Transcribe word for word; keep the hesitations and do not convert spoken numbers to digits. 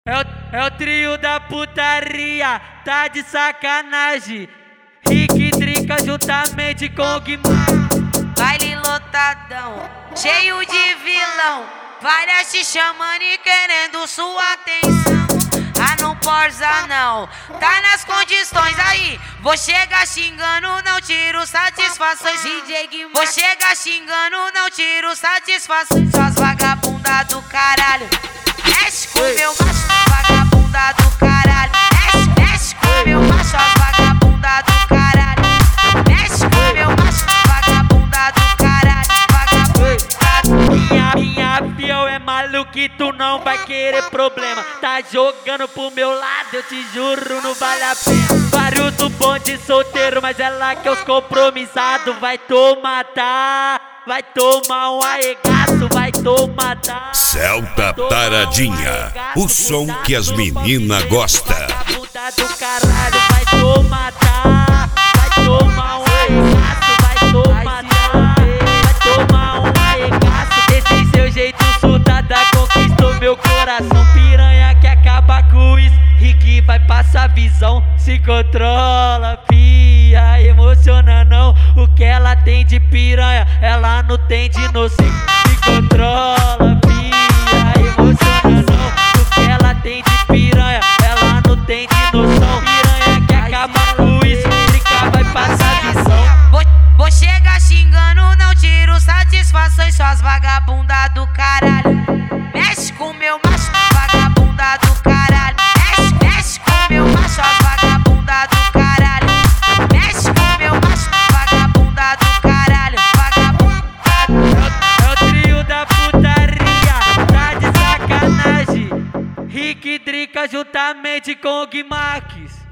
É o, é o trio da putaria, tá de sacanagem. Rick Drica juntamente com o Guimar. Baile lotadão, cheio de vilão, várias te chamando e querendo sua atenção. Ah, não força não, tá nas condições aí. Vou chegar xingando, não tiro satisfações. D J Guimar. Vou chegar xingando, não tiro satisfações. Suas vagabundas do caralho, mexe com meu macho, vagabunda do caralho. Mexe, mexe com meu macho, as vagabunda do caralho. Mexe com meu macho, vagabunda do caralho. Vagabunda do Minha, minha fiel é maluquito, tu não vai querer problema. Tá jogando pro meu lado, eu te juro, não vale a pena. Vários do bonde solteiro, mas é lá que os compromissados vai tomar, tá? Vai tomar um arregaço, vai tomar, tá? Celta Taradinha, o som que as meninas gostam. Vagabunda do caralho, vai tomar, tá? Vai tomar um arregaço, vai tomar, tá? Vai tomar um arregaço. Desse seu jeito soltada conquistou meu coração. Piranha que acaba com isso, Rick vai passar visão. Se controla, pia, emociona não. O que ela tem de piranha, ela não tem de noção. Se controla, pia, emociona não. O que ela tem de piranha, ela não tem de noção. Piranha que acaba com isso, Rick vai passar visão. Vou, vou chegar xingando, não tiro satisfações. Suas vagabunda do caralho, mexe com meu macho, vagabunda do caralho. Mexe, mexe com meu macho, as vagabunda do caralho. Mexe com meu macho, vagabunda do caralho. Vagabunda do... É o trio da putaria, tá de sacanagem. Rick Drica juntamente com o Guimarques.